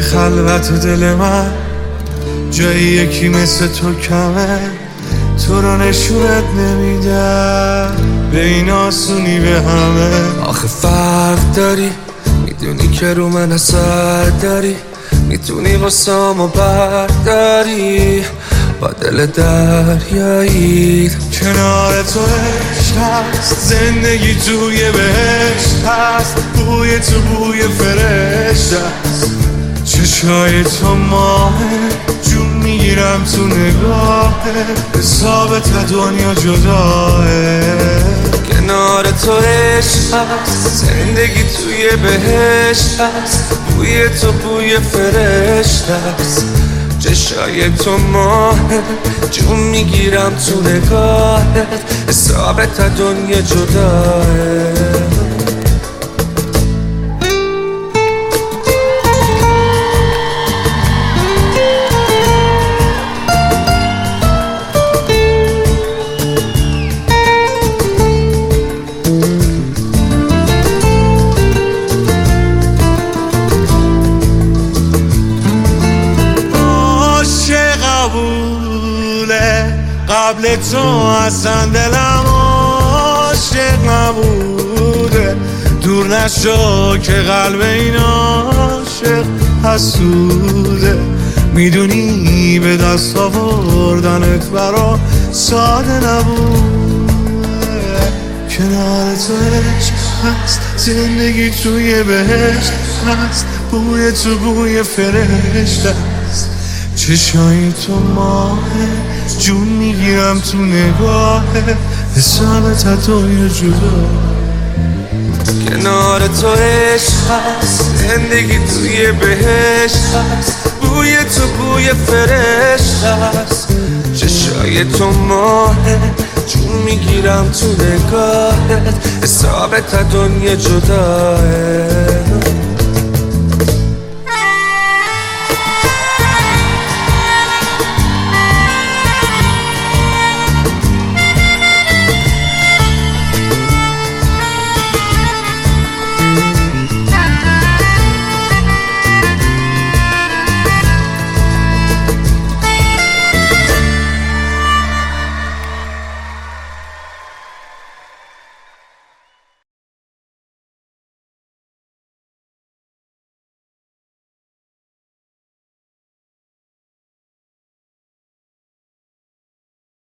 خلوت دل من جای یکی مثل تو کمه، تو رو نشونت نمیدم به این آسونی به همه. آخه فرق داری، میدونی که رو من اثر داری، میتونی واسامو برداری با دل دریایی. کنار تو عشق هست، زندگی توی بهشت هست، بوی تو بوی فرشته هست، چشای تو ماهه، جون میگیرم تو نگاهه، حساب تا دنیا جداه. کنار تو عشق هست، زندگی توی بهشت هست، بوی تو بوی فرشته هست، چشای تو ماهه، جون میگیرم تو نگاهت، حساب تا دنیا جداه. قبل تو اصلا دلم عاشق نبوده، دور نشو که قلب این عاشق حسوده. میدونی به دست آوردنت برا ساده نبوده. کنار تو عشق هست، زندگی توی بهشت هست، بوی تو بوی فرشته هست، چشای تو ماهه، جون میگیرم تو نگاهه، حساب تا دنیا جدا. کنار تو عشق هست، زندگی توی بهشت هست، بوی تو بوی فرشته هست، چشای تو ماهه، جون میگیرم تو نگاهت، حساب تا دنیا جداه.